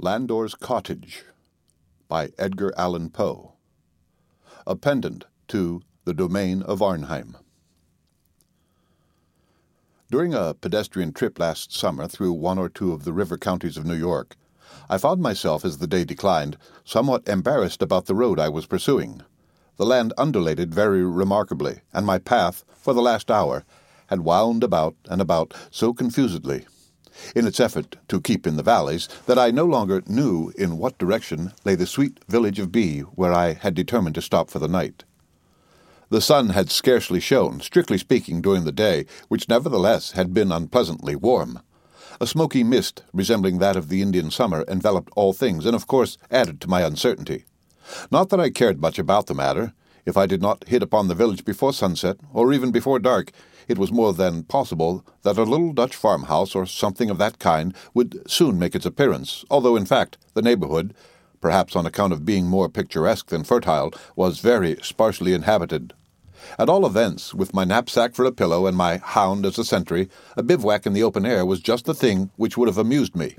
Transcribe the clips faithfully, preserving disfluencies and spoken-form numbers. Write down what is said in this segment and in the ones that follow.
Landor's Cottage by Edgar Allan Poe. A pendant to The Domain of Arnheim. During a pedestrian trip last summer through one or two of the river counties of New York, I found myself, as the day declined, somewhat embarrassed about the road I was pursuing. The land undulated very remarkably, and my path, for the last hour, had wound about and about so confusedly, in its effort to keep in the valleys, that I no longer knew in what direction lay the sweet village of B, where I had determined to stop for the night. The sun had scarcely shone, strictly speaking, during the day, which nevertheless had been unpleasantly warm. A smoky mist, resembling that of the Indian summer, enveloped all things, and of course added to my uncertainty. Not that I cared much about the matter. If I did not hit upon the village before sunset, or even before dark, it was more than possible that a little Dutch farmhouse or something of that kind would soon make its appearance, although in fact the neighborhood, perhaps on account of being more picturesque than fertile, was very sparsely inhabited. At all events, with my knapsack for a pillow and my hound as a sentry, a bivouac in the open air was just the thing which would have amused me.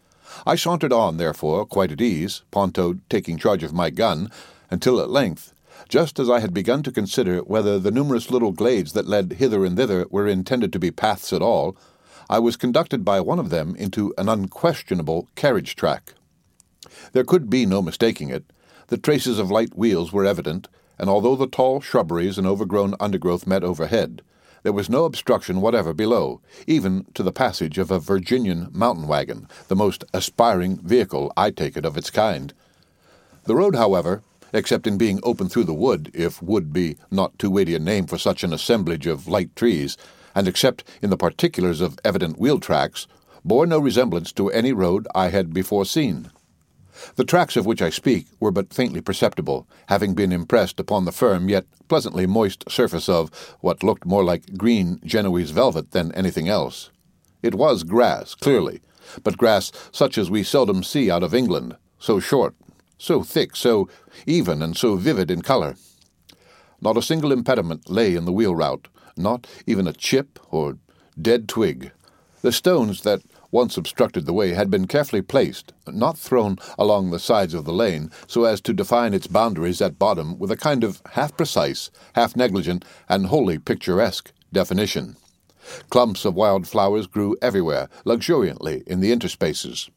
I sauntered on, therefore, quite at ease, Ponto taking charge of my gun, until at length, just as I had begun to consider whether the numerous little glades that led hither and thither were intended to be paths at all, I was conducted by one of them into an unquestionable carriage track. There could be no mistaking it. The traces of light wheels were evident, and although the tall shrubberies and overgrown undergrowth met overhead, there was no obstruction whatever below, even to the passage of a Virginian mountain wagon, the most aspiring vehicle, I take it, of its kind. The road, however, except in being open through the wood, if wood be not too weighty a name for such an assemblage of light trees, and except in the particulars of evident wheel tracks, bore no resemblance to any road I had before seen. The tracks of which I speak were but faintly perceptible, having been impressed upon the firm yet pleasantly moist surface of what looked more like green Genoese velvet than anything else. It was grass, clearly, but grass such as we seldom see out of England, so short, so thick, so even, and so vivid in colour. Not a single impediment lay in the wheel route, not even a chip or dead twig. The stones that once obstructed the way had been carefully placed, not thrown along the sides of the lane, so as to define its boundaries at bottom with a kind of half-precise, half-negligent, and wholly picturesque definition. Clumps of wild flowers grew everywhere, luxuriantly, in the interspaces.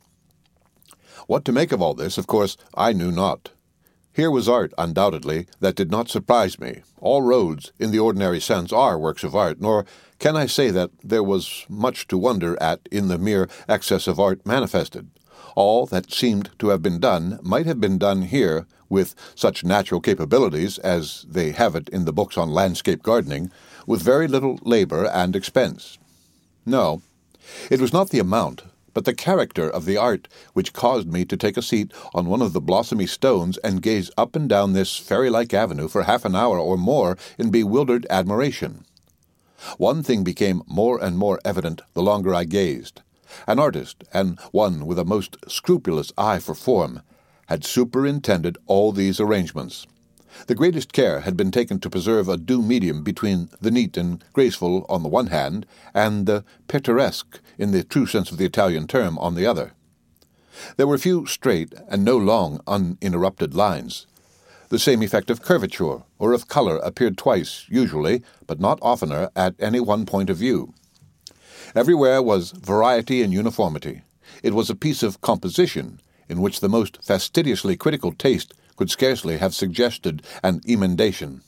What to make of all this, of course, I knew not. Here was art, undoubtedly, that did not surprise me. All roads, in the ordinary sense, are works of art, nor can I say that there was much to wonder at in the mere excess of art manifested. All that seemed to have been done might have been done here with such natural capabilities as they have it in the books on landscape gardening, with very little labor and expense. No, it was not the amount, but the character of the art which caused me to take a seat on one of the blossomy stones and gaze up and down this fairy-like avenue for half an hour or more in bewildered admiration. One thing became more and more evident the longer I gazed. An artist, and one with a most scrupulous eye for form, had superintended all these arrangements. The greatest care had been taken to preserve a due medium between the neat and graceful on the one hand, and the picturesque, in the true sense of the Italian term, on the other. There were few straight and no long uninterrupted lines. The same effect of curvature or of color appeared twice, usually, but not oftener, at any one point of view. Everywhere was variety and uniformity. It was a piece of composition in which the most fastidiously critical taste could scarcely have suggested an emendation.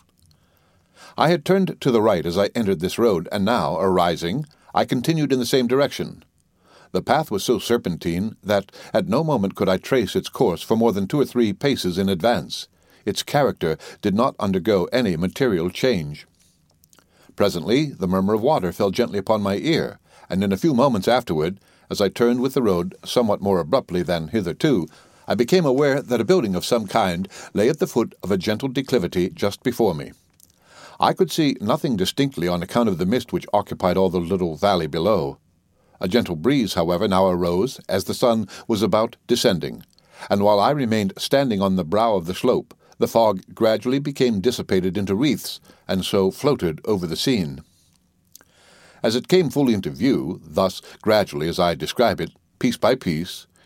I had turned to the right as I entered this road, and now, arising, I continued in the same direction. The path was so serpentine that at no moment could I trace its course for more than two or three paces in advance. Its character did not undergo any material change. Presently the murmur of water fell gently upon my ear, and in a few moments afterward, as I turned with the road somewhat more abruptly than hitherto, I became aware that a building of some kind lay at the foot of a gentle declivity just before me. I could see nothing distinctly on account of the mist which occupied all the little valley below. A gentle breeze, however, now arose as the sun was about descending, and while I remained standing on the brow of the slope, the fog gradually became dissipated into wreaths, and so floated over the scene. As it came fully into view, thus gradually as I describe it, piece by piece,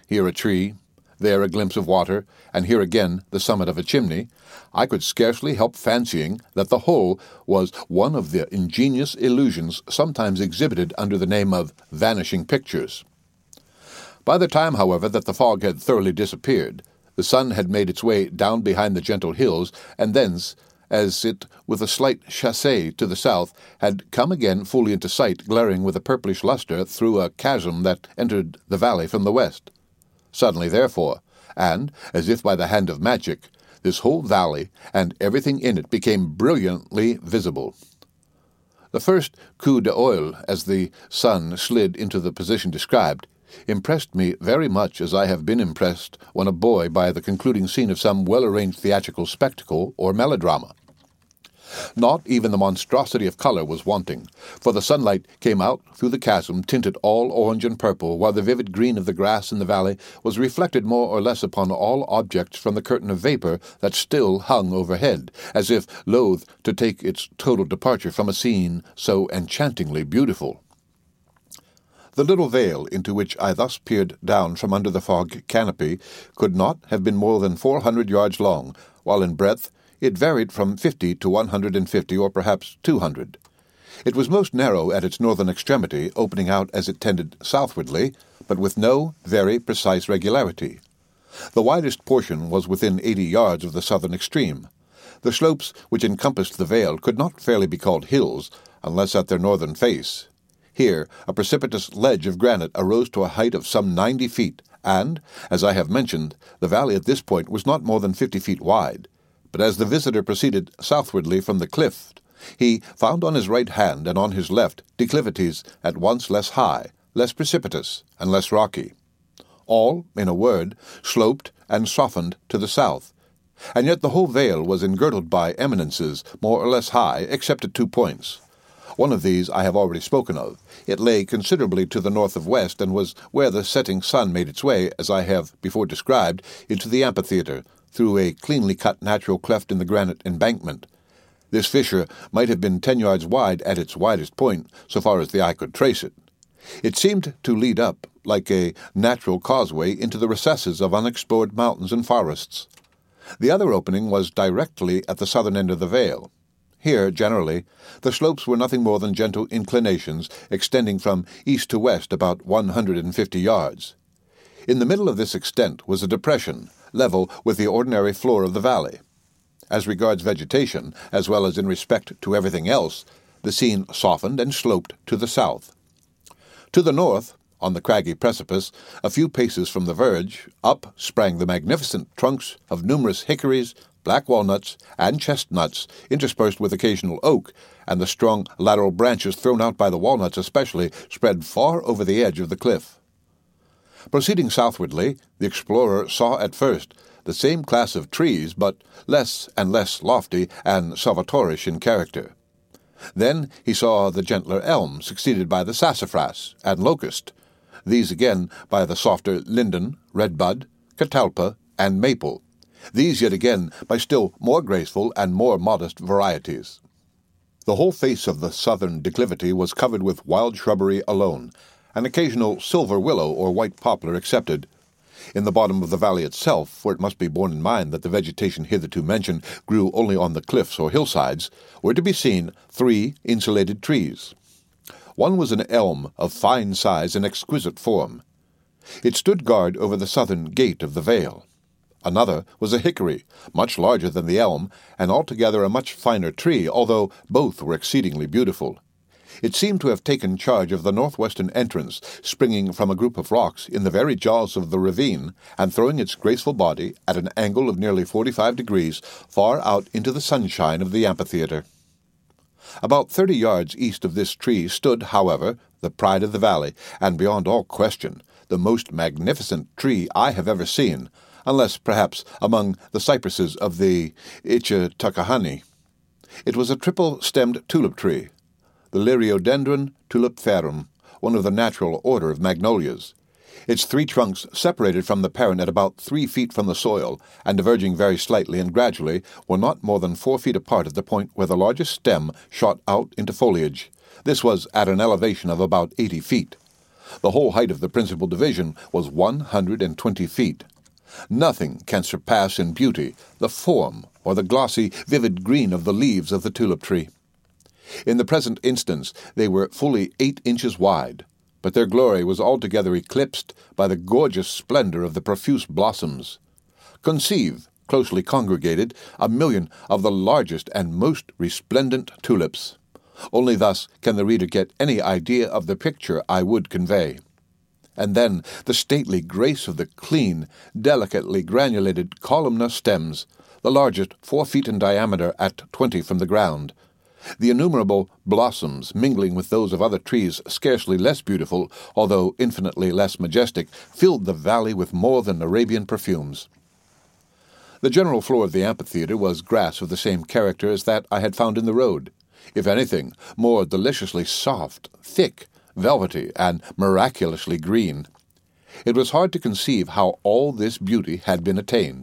here a tree, there a glimpse of water, and here again the summit of a chimney, I could scarcely help fancying that the whole was one of the ingenious illusions sometimes exhibited under the name of vanishing pictures. By the time, however, that the fog had thoroughly disappeared, the sun had made its way down behind the gentle hills, and thence, as it, with a slight chassé to the south, had come again fully into sight, glaring with a purplish lustre through a chasm that entered the valley from the west. Suddenly, therefore, and as if by the hand of magic, this whole valley and everything in it became brilliantly visible. The first coup d'oeil, as the sun slid into the position described, impressed me very much as I have been impressed when a boy by the concluding scene of some well-arranged theatrical spectacle or melodrama. Not even the monstrosity of colour was wanting, for the sunlight came out through the chasm tinted all orange and purple, while the vivid green of the grass in the valley was reflected more or less upon all objects from the curtain of vapour that still hung overhead, as if loath to take its total departure from a scene so enchantingly beautiful. The little vale into which I thus peered down from under the fog canopy could not have been more than four hundred yards long, while in breadth it varied from fifty to one hundred and fifty, or perhaps two hundred. It was most narrow at its northern extremity, opening out as it tended southwardly, but with no very precise regularity. The widest portion was within eighty yards of the southern extreme. The slopes which encompassed the vale could not fairly be called hills, unless at their northern face. Here a precipitous ledge of granite arose to a height of some ninety feet, and, as I have mentioned, the valley at this point was not more than fifty feet wide. But as the visitor proceeded southwardly from the cliff, he found on his right hand and on his left declivities at once less high, less precipitous, and less rocky. All, in a word, sloped and softened to the south, and yet the whole vale was engirdled by eminences more or less high, except at two points. One of these I have already spoken of. It lay considerably to the north of west, and was where the setting sun made its way, as I have before described, into the amphitheatre, through a cleanly cut natural cleft in the granite embankment. This fissure might have been ten yards wide at its widest point, so far as the eye could trace it. It seemed to lead up, like a natural causeway, into the recesses of unexplored mountains and forests. The other opening was directly at the southern end of the vale. Here, generally, the slopes were nothing more than gentle inclinations, extending from east to west about one hundred and fifty yards. In the middle of this extent was a depression, level with the ordinary floor of the valley. As regards vegetation, as well as in respect to everything else, the scene softened and sloped to the south. To the north, on the craggy precipice, a few paces from the verge, up sprang the magnificent trunks of numerous hickories, black walnuts, and chestnuts, interspersed with occasional oak, and the strong lateral branches thrown out by the walnuts especially spread far over the edge of the cliff. Proceeding southwardly, the explorer saw at first the same class of trees, but less and less lofty and salvatorish in character. Then he saw the gentler elm, succeeded by the sassafras and locust, these again by the softer linden, redbud, catalpa, and maple, these yet again by still more graceful and more modest varieties. The whole face of the southern declivity was covered with wild shrubbery alone, an occasional silver willow or white poplar excepted. In the bottom of the valley itself, for it must be borne in mind that the vegetation hitherto mentioned grew only on the cliffs or hillsides, were to be seen three insulated trees. One was an elm of fine size and exquisite form. It stood guard over the southern gate of the vale. Another was a hickory, much larger than the elm, and altogether a much finer tree, although both were exceedingly beautiful. It seemed to have taken charge of the northwestern entrance, springing from a group of rocks in the very jaws of the ravine, and throwing its graceful body at an angle of nearly forty-five degrees far out into the sunshine of the amphitheatre. About thirty yards east of this tree stood, however, the pride of the valley, and beyond all question, the most magnificent tree I have ever seen, unless perhaps among the cypresses of the Ichthyophani. It was a triple-stemmed tulip tree, the Liriodendron tulipiferum, one of the natural order of magnolias. Its three trunks separated from the parent at about three feet from the soil, and diverging very slightly and gradually, were not more than four feet apart at the point where the largest stem shot out into foliage. This was at an elevation of about eighty feet. The whole height of the principal division was one hundred and twenty feet. Nothing can surpass in beauty the form or the glossy, vivid green of the leaves of the tulip tree. In the present instance they were fully eight inches wide, but their glory was altogether eclipsed by the gorgeous splendor of the profuse blossoms. Conceive, closely congregated, a million of the largest and most resplendent tulips. Only thus can the reader get any idea of the picture I would convey. And then the stately grace of the clean, delicately granulated columnar stems, the largest four feet in diameter at twenty from the ground. The innumerable blossoms, mingling with those of other trees scarcely less beautiful, although infinitely less majestic, filled the valley with more than Arabian perfumes. The general floor of the amphitheatre was grass of the same character as that I had found in the road, if anything, more deliciously soft, thick, velvety, and miraculously green. It was hard to conceive how all this beauty had been attained.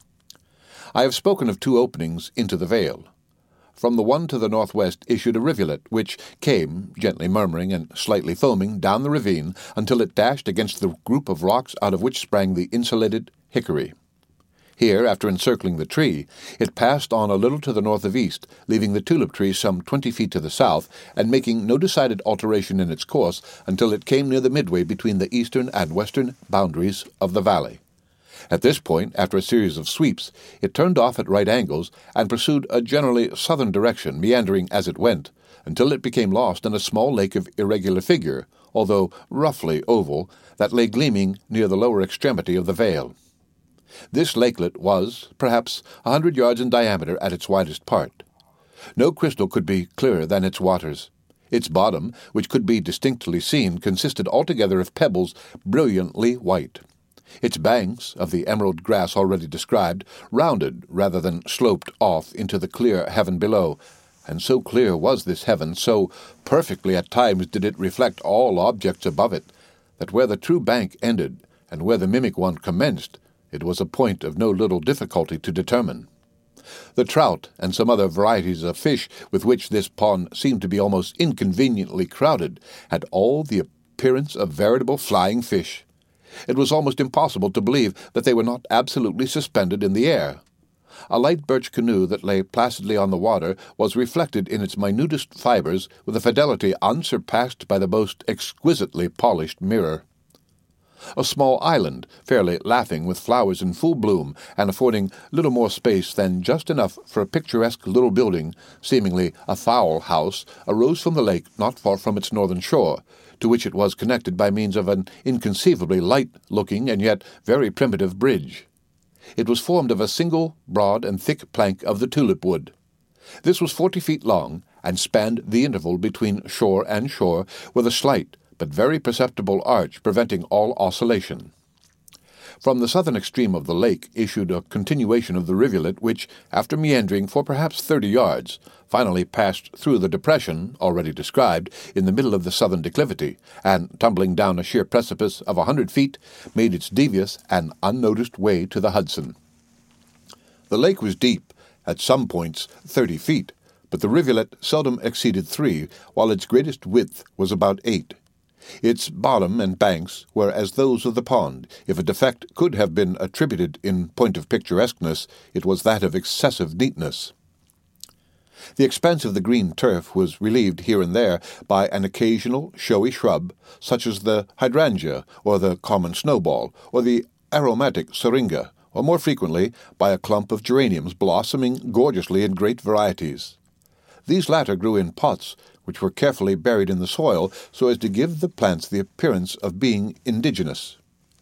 I have spoken of two openings into the vale. From the one to the northwest issued a rivulet, which came, gently murmuring and slightly foaming, down the ravine until it dashed against the group of rocks out of which sprang the insulated hickory. Here, after encircling the tree, it passed on a little to the north of east, leaving the tulip tree some twenty feet to the south, and making no decided alteration in its course until it came near the midway between the eastern and western boundaries of the valley. At this point, after a series of sweeps, it turned off at right angles and pursued a generally southern direction, meandering as it went, until it became lost in a small lake of irregular figure, although roughly oval, that lay gleaming near the lower extremity of the vale. This lakelet was, perhaps, a hundred yards in diameter at its widest part. No crystal could be clearer than its waters. Its bottom, which could be distinctly seen, consisted altogether of pebbles brilliantly white. Its banks, of the emerald grass already described, rounded rather than sloped off into the clear heaven below, and so clear was this heaven, so perfectly at times did it reflect all objects above it, that where the true bank ended, and where the mimic one commenced, it was a point of no little difficulty to determine. The trout and some other varieties of fish with which this pond seemed to be almost inconveniently crowded had all the appearance of veritable flying fish. It was almost impossible to believe that they were not absolutely suspended in the air. A light birch canoe that lay placidly on the water was reflected in its minutest fibers with a fidelity unsurpassed by the most exquisitely polished mirror. A small island, fairly laughing with flowers in full bloom, and affording little more space than just enough for a picturesque little building, seemingly a fowl house, arose from the lake not far from its northern shore, to which it was connected by means of an inconceivably light-looking and yet very primitive bridge. It was formed of a single broad and thick plank of the tulip wood. This was forty feet long, and spanned the interval between shore and shore with a slight but very perceptible arch preventing all oscillation. From the southern extreme of the lake issued a continuation of the rivulet which, after meandering for perhaps thirty yards, finally passed through the depression, already described, in the middle of the southern declivity, and, tumbling down a sheer precipice of a hundred feet, made its devious and unnoticed way to the Hudson. The lake was deep, at some points thirty feet, but the rivulet seldom exceeded three, while its greatest width was about eight. Its bottom and banks were as those of the pond. If a defect could have been attributed in point of picturesqueness, it was that of excessive neatness. The expanse of the green turf was relieved here and there by an occasional showy shrub, such as the hydrangea, or the common snowball, or the aromatic syringa, or more frequently by a clump of geraniums blossoming gorgeously in great varieties. These latter grew in pots, which were carefully buried in the soil so as to give the plants the appearance of being indigenous.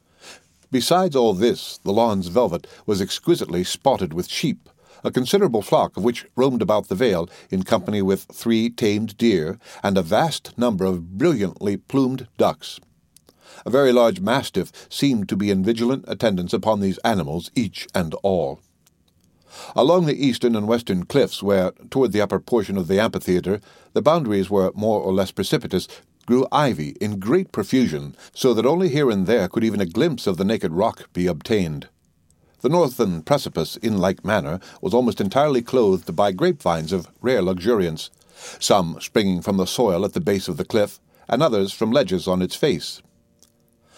Besides all this, the lawn's velvet was exquisitely spotted with sheep, a considerable flock of which roamed about the vale in company with three tamed deer and a vast number of brilliantly plumed ducks. A very large mastiff seemed to be in vigilant attendance upon these animals, each and all. Along the eastern and western cliffs, where, toward the upper portion of the amphitheatre, the boundaries were more or less precipitous, grew ivy in great profusion, so that only here and there could even a glimpse of the naked rock be obtained. The northern precipice, in like manner, was almost entirely clothed by grapevines of rare luxuriance, some springing from the soil at the base of the cliff, and others from ledges on its face.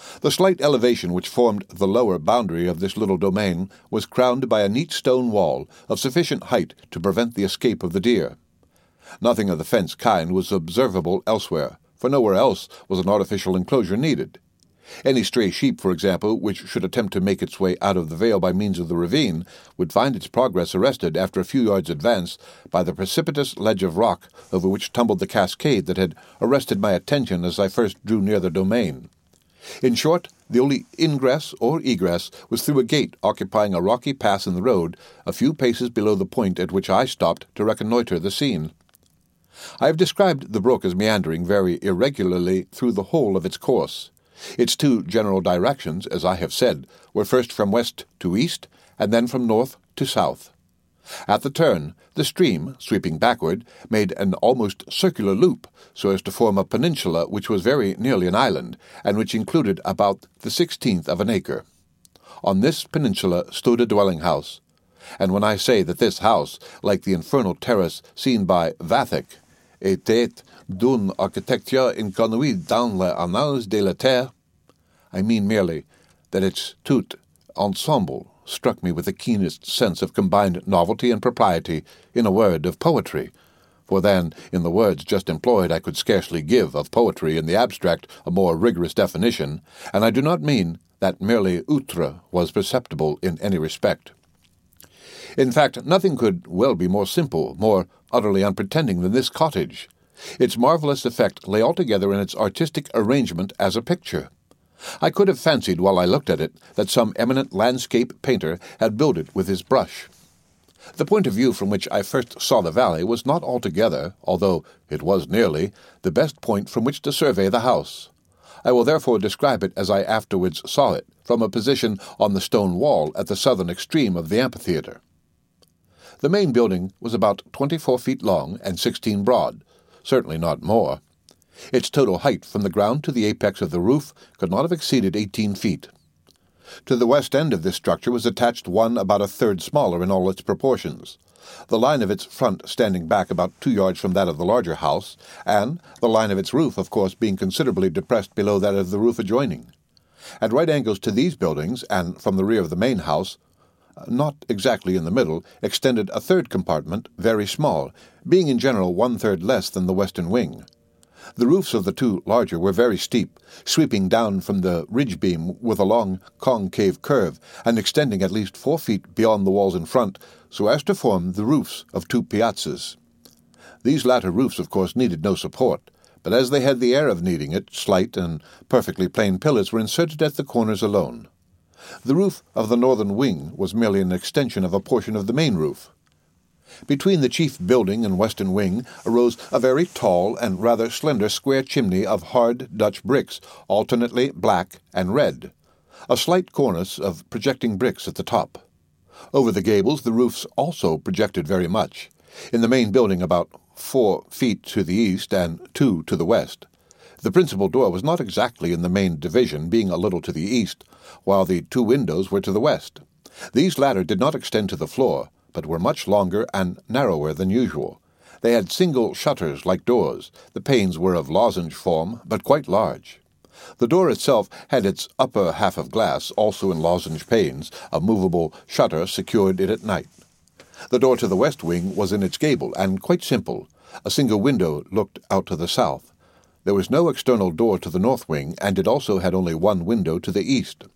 The slight elevation which formed the lower boundary of this little domain was crowned by a neat stone wall of sufficient height to prevent the escape of the deer. Nothing of the fence kind was observable elsewhere, for nowhere else was an artificial enclosure needed. Any stray sheep, for example, which should attempt to make its way out of the vale by means of the ravine, would find its progress arrested after a few yards' advance by the precipitous ledge of rock over which tumbled the cascade that had arrested my attention as I first drew near the domain. In short, the only ingress or egress was through a gate occupying a rocky pass in the road, a few paces below the point at which I stopped to reconnoitre the scene. I have described the brook as meandering very irregularly through the whole of its course. Its two general directions, as I have said, were first from west to east, and then from north to south. At the turn, the stream, sweeping backward, made an almost circular loop, so as to form a peninsula which was very nearly an island, and which included about the sixteenth of an acre. On this peninsula stood a dwelling-house, and when I say that this house, like the infernal terrace seen by Vathek, était d'une architecture inconnue dans les annales de la terre, I mean merely that its tout ensemble struck me with the keenest sense of combined novelty and propriety, in a word, of poetry, for then, in the words just employed, I could scarcely give of poetry in the abstract a more rigorous definition, and I do not mean that merely outre was perceptible in any respect. In fact, nothing could well be more simple, more utterly unpretending than this cottage. Its marvellous effect lay altogether in its artistic arrangement as a picture. I could have fancied, while I looked at it, that some eminent landscape painter had built it with his brush. The point of view from which I first saw the valley was not altogether, although it was nearly, the best point from which to survey the house. I will therefore describe it as I afterwards saw it, from a position on the stone wall at the southern extreme of the amphitheatre. The main building was about twenty-four feet long and sixteen broad, certainly not more. Its total height from the ground to the apex of the roof could not have exceeded eighteen feet. To the west end of this structure was attached one about a third smaller in all its proportions, the line of its front standing back about two yards from that of the larger house, and the line of its roof, of course, being considerably depressed below that of the roof adjoining. At right angles to these buildings, and from the rear of the main house, not exactly in the middle, extended a third compartment, very small, being in general one-third less than the western wing. The roofs of the two larger were very steep, sweeping down from the ridge beam with a long concave curve, and extending at least four feet beyond the walls in front, so as to form the roofs of two piazzas. These latter roofs, of course, needed no support, but as they had the air of needing it, slight and perfectly plain pillars were inserted at the corners alone. The roof of the northern wing was merely an extension of a portion of the main roof. Between the chief building and western wing arose a very tall and rather slender square chimney of hard Dutch bricks, alternately black and red, a slight cornice of projecting bricks at the top. Over the gables the roofs also projected very much, in the main building about four feet to the east and two to the west. The principal door was not exactly in the main division, being a little to the east, while the two windows were to the west. These latter did not extend to the floor, but were much longer and narrower than usual. They had single shutters like doors. The panes were of lozenge form, but quite large. The door itself had its upper half of glass, also in lozenge panes. A movable shutter secured it at night. The door to the west wing was in its gable, and quite simple. A single window looked out to the south. There was no external door to the north wing, and it also had only one window to the east.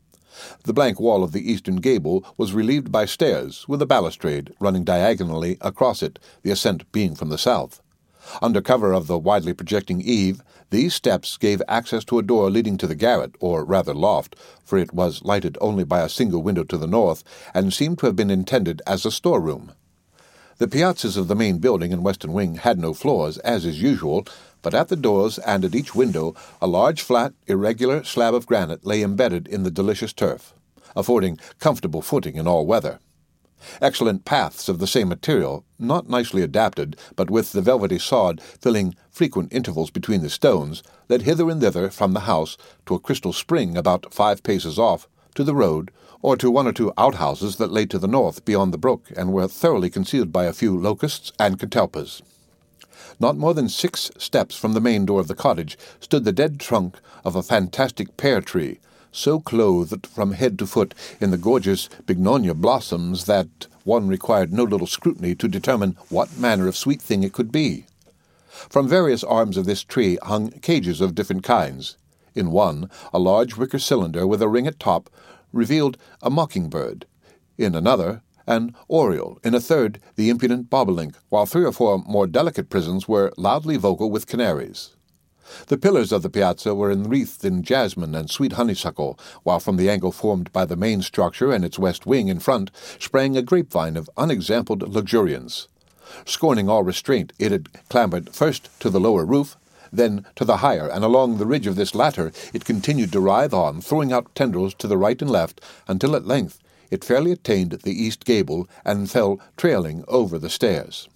The blank wall of the eastern gable was relieved by stairs, with a balustrade running diagonally across it, the ascent being from the south. Under cover of the widely projecting eave, these steps gave access to a door leading to the garret, or rather loft, for it was lighted only by a single window to the north, and seemed to have been intended as a storeroom. The piazzas of the main building and western wing had no floors, as is usual, but at the doors and at each window a large flat, irregular slab of granite lay embedded in the delicious turf, affording comfortable footing in all weather. Excellent paths of the same material, not nicely adapted, but with the velvety sod filling frequent intervals between the stones, led hither and thither from the house to a crystal spring about five paces off, to the road, or to one or two outhouses that lay to the north beyond the brook and were thoroughly concealed by a few locusts and catalpas. Not more than six steps from the main door of the cottage stood the dead trunk of a fantastic pear tree, so clothed from head to foot in the gorgeous bignonia blossoms that one required no little scrutiny to determine what manner of sweet thing it could be. From various arms of this tree hung cages of different kinds. In one, a large wicker cylinder with a ring at top revealed a mockingbird. In another, an oriole. In a third, the impudent bobolink, while three or four more delicate prisons were loudly vocal with canaries. The pillars of the piazza were enwreathed in jasmine and sweet honeysuckle, while from the angle formed by the main structure and its west wing in front sprang a grapevine of unexampled luxuriance. Scorning all restraint, it had clambered first to the lower roof, then to the higher, and along the ridge of this latter it continued to writhe on, throwing out tendrils to the right and left, until at length it fairly attained the east gable and fell trailing over the stairs.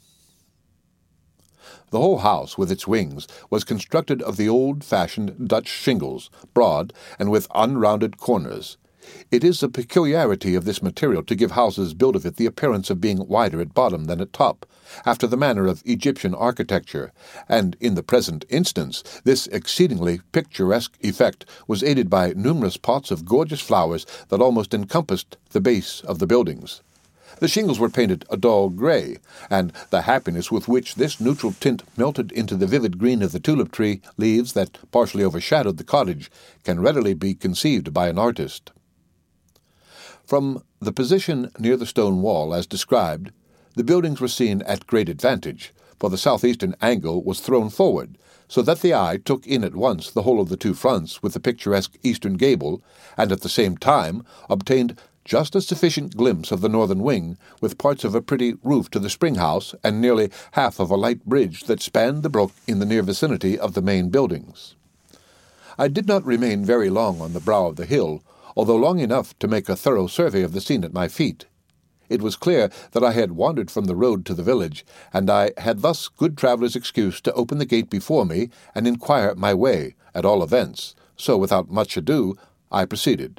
The whole house, with its wings, was constructed of the old-fashioned Dutch shingles, broad and with unrounded corners. It is a peculiarity of this material to give houses built of it the appearance of being wider at bottom than at top, after the manner of Egyptian architecture, and in the present instance this exceedingly picturesque effect was aided by numerous pots of gorgeous flowers that almost encompassed the base of the buildings. The shingles were painted a dull grey, and the happiness with which this neutral tint melted into the vivid green of the tulip tree leaves that partially overshadowed the cottage can readily be conceived by an artist. From the position near the stone wall, as described, the buildings were seen at great advantage, for the southeastern angle was thrown forward, so that the eye took in at once the whole of the two fronts with the picturesque eastern gable, and at the same time obtained just a sufficient glimpse of the northern wing, with parts of a pretty roof to the spring-house and nearly half of a light bridge that spanned the brook in the near vicinity of the main buildings. I did not remain very long on the brow of the hill, although long enough to make a thorough survey of the scene at my feet. It was clear that I had wandered from the road to the village, and I had thus good traveller's excuse to open the gate before me and inquire my way, at all events, so without much ado I proceeded.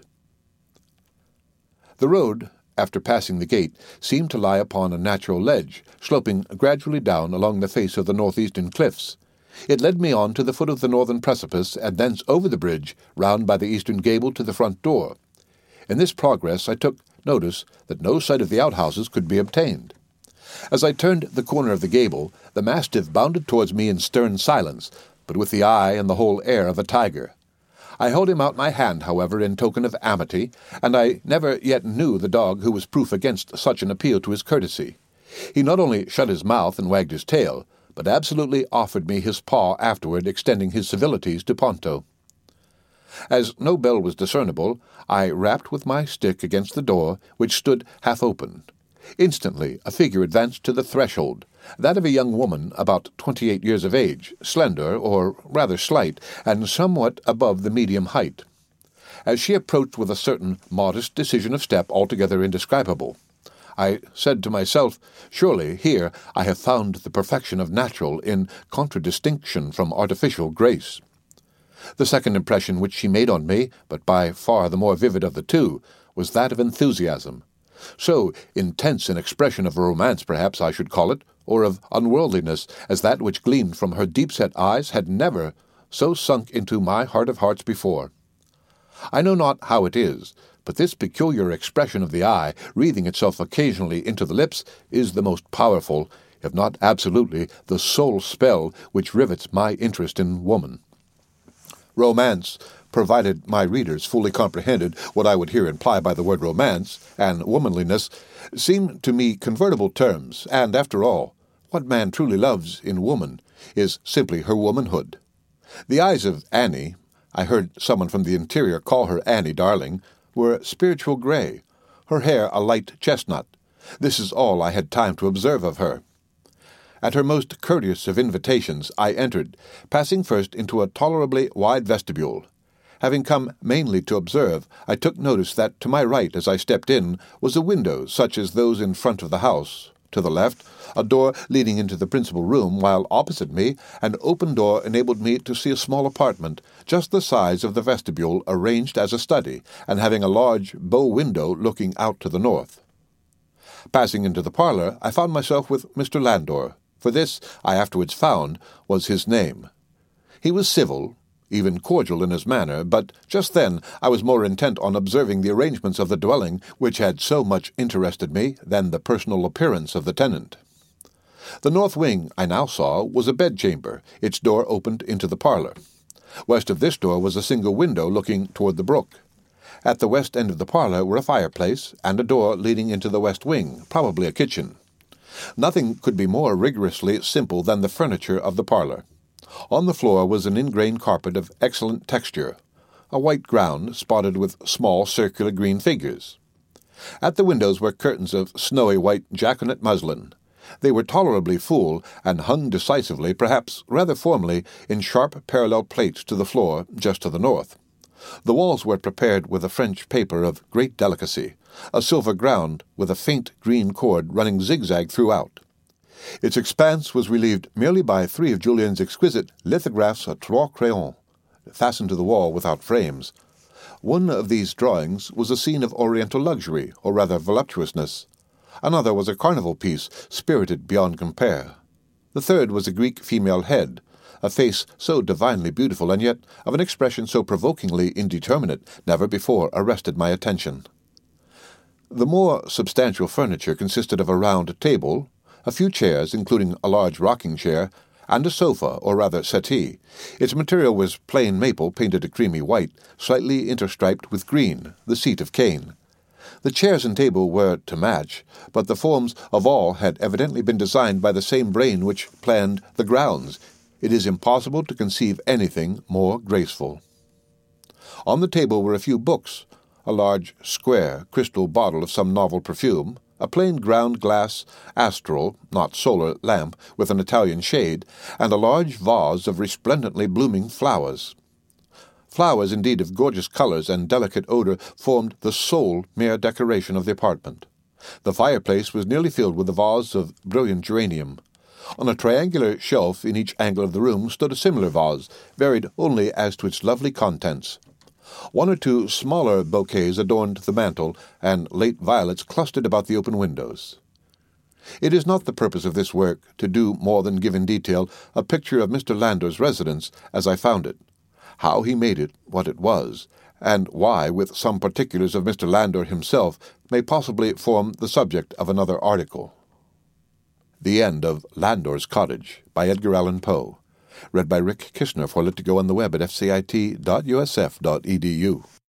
The road, after passing the gate, seemed to lie upon a natural ledge, sloping gradually down along the face of the northeastern cliffs. It led me on to the foot of the northern precipice, and thence over the bridge, round by the eastern gable to the front door. In this progress I took notice that no sight of the outhouses could be obtained. As I turned the corner of the gable, the mastiff bounded towards me in stern silence, but with the eye and the whole air of a tiger. I held him out my hand, however, in token of amity, and I never yet knew the dog who was proof against such an appeal to his courtesy. He not only shut his mouth and wagged his tail, but absolutely offered me his paw afterward, extending his civilities to Ponto. As no bell was discernible, I rapped with my stick against the door, which stood half open. Instantly a figure advanced to the threshold, that of a young woman about twenty-eight years of age, slender, or rather slight, and somewhat above the medium height. As she approached with a certain modest decision of step altogether indescribable, I said to myself, surely here I have found the perfection of natural in contradistinction from artificial grace. The second impression which she made on me, but by far the more vivid of the two, was that of enthusiasm. So intense an expression of romance, perhaps I should call it, or of unworldliness, as that which gleamed from her deep-set eyes had never so sunk into my heart of hearts before. I know not how it is, but this peculiar expression of the eye, wreathing itself occasionally into the lips, is the most powerful, if not absolutely the sole spell which rivets my interest in woman. Romance, provided my readers fully comprehended what I would here imply by the word romance, and womanliness, seem to me convertible terms, and, after all, what man truly loves in woman is simply her womanhood. The eyes of Annie, I heard someone from the interior call her Annie darling, were spiritual grey, her hair a light chestnut. This is all I had time to observe of her. At her most courteous of invitations I entered, passing first into a tolerably wide vestibule. Having come mainly to observe, I took notice that to my right, as I stepped in, was a window such as those in front of the house. To the left, a door leading into the principal room, while opposite me, an open door enabled me to see a small apartment, just the size of the vestibule, arranged as a study, and having a large bow window looking out to the north. Passing into the parlour, I found myself with Mister Landor, for this, I afterwards found, was his name. He was civil, even cordial in his manner, but just then I was more intent on observing the arrangements of the dwelling, which had so much interested me, than the personal appearance of the tenant. The north wing, I now saw, was a bedchamber. Its door opened into the parlour. West of this door was a single window looking toward the brook. At the west end of the parlour were a fireplace and a door leading into the west wing, probably a kitchen. Nothing could be more rigorously simple than the furniture of the parlour. On the floor was an ingrain carpet of excellent texture, a white ground spotted with small circular green figures. At the windows were curtains of snowy white jaconet muslin. They were tolerably full, and hung decisively, perhaps rather formally, in sharp parallel plates to the floor just to the north. The walls were prepared with a French paper of great delicacy, a silver ground with a faint green cord running zigzag throughout. Its expanse was relieved merely by three of Julien's exquisite lithographs à trois crayons, fastened to the wall without frames. One of these drawings was a scene of oriental luxury, or rather voluptuousness. Another was a carnival piece, spirited beyond compare. The third was a Greek female head, a face so divinely beautiful, and yet of an expression so provokingly indeterminate, never before arrested my attention. The more substantial furniture consisted of a round table, a few chairs, including a large rocking-chair, and a sofa, or rather settee. Its material was plain maple painted a creamy white, slightly interstriped with green, the seat of Cain. The chairs and table were to match, but the forms of all had evidently been designed by the same brain which planned the grounds. It is impossible to conceive anything more graceful. On the table were a few books, a large square crystal bottle of some novel perfume, a plain ground-glass astral, not solar, lamp with an Italian shade, and a large vase of resplendently blooming flowers. Flowers, indeed, of gorgeous colours and delicate odour, formed the sole mere decoration of the apartment. The fireplace was nearly filled with a vase of brilliant geranium. On a triangular shelf in each angle of the room stood a similar vase, varied only as to its lovely contents. One or two smaller bouquets adorned the mantel, and late violets clustered about the open windows. It is not the purpose of this work to do more than give in detail a picture of Mister Landor's residence as I found it, how he made it what it was, and why, with some particulars of Mister Landor himself, may possibly form the subject of another article. The End of Landor's Cottage, by Edgar Allan Poe. Read by Rick Kishner for Lit to Go on the web at f c i t dot u s f dot e d u.